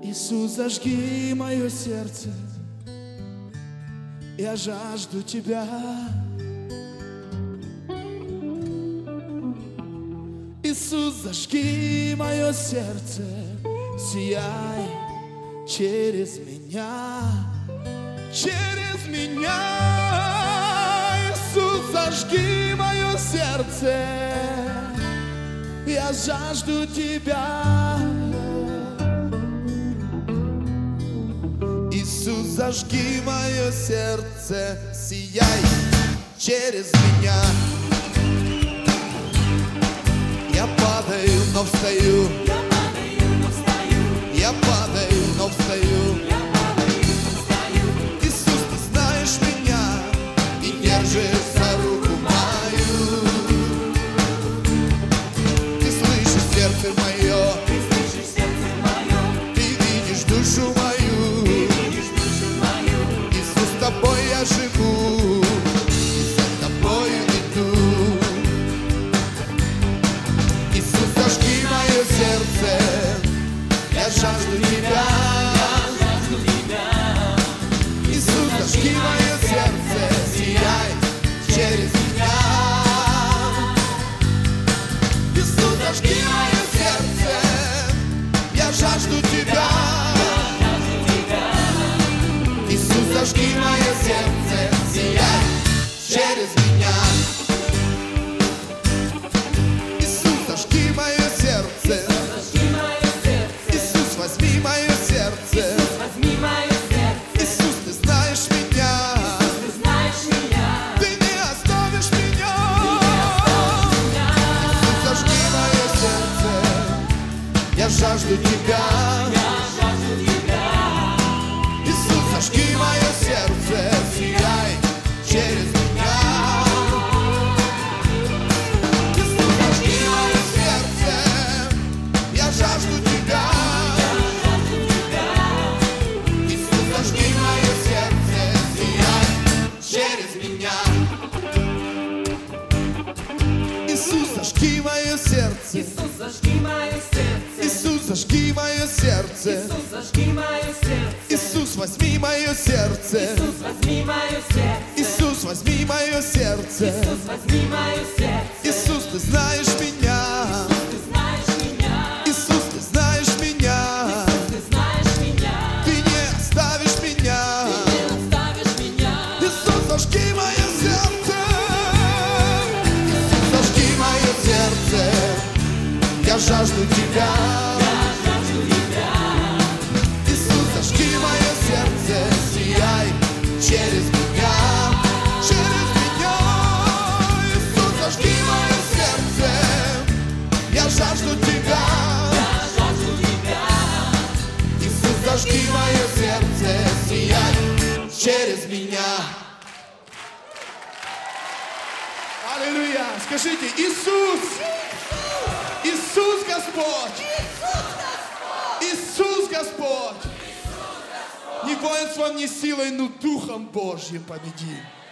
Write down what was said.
Иисус, зажги мое сердце, я жажду Тебя. Иисус, зажги мое сердце, сияй через меня, через меня. Иисус, зажги мое сердце, я жажду Тебя. Иисус, зажги мое сердце, сияй через меня. Я падаю, но встаю. Я падаю, но встаю. Иисус, ты знаешь меня и держишь за руку мою. Ты слышишь сердце мое, ты видишь душу мою. Иисус, с тобой я живу, и за тобою иду. Иисус, зажги мое сердце, я жажду Тебя. Иисус, зажги мое сердце, сияй через меня. Иисус, зажги мое сердце, я жажду Тебя. Иисус, зажги мое сердце, сияй через меня. Иисус, зажги мое сердце. Иисус, возьми мое сердце. Иисус, ты знаешь меня. Ты не оставишь меня. Иисус, зажги мое сердце, я жажду Тебя. Иисус, зажги мое сердце, сияй через меня. Иисус, зажги мое сердце, я жажду Тебя. Иисус, зажги мое сердце, сияй через меня. Иисус, зажги мое сердце. Иисус, зажги мое сердце. Иисус, возьми мое сердце. Иисус, возьми мое сердце. Иисус, ты знаешь меня. Иисус, ты знаешь меня. Ты не оставишь меня. Иисус, зажги мое сердце. Иисус, зажги мое сердце, я жажду Тебя. Иисус, зажги мое сердце, сияй через меня. Через меня. Иисус, зажги мое сердце, я жажду Тебя. Иисус, зажги мое сердце, сияй через меня. Аллилуйя! Скажите: Иисус! Иисус Господь! Иисус Господь! Не воинством, не силой, но Духом Божьим победим.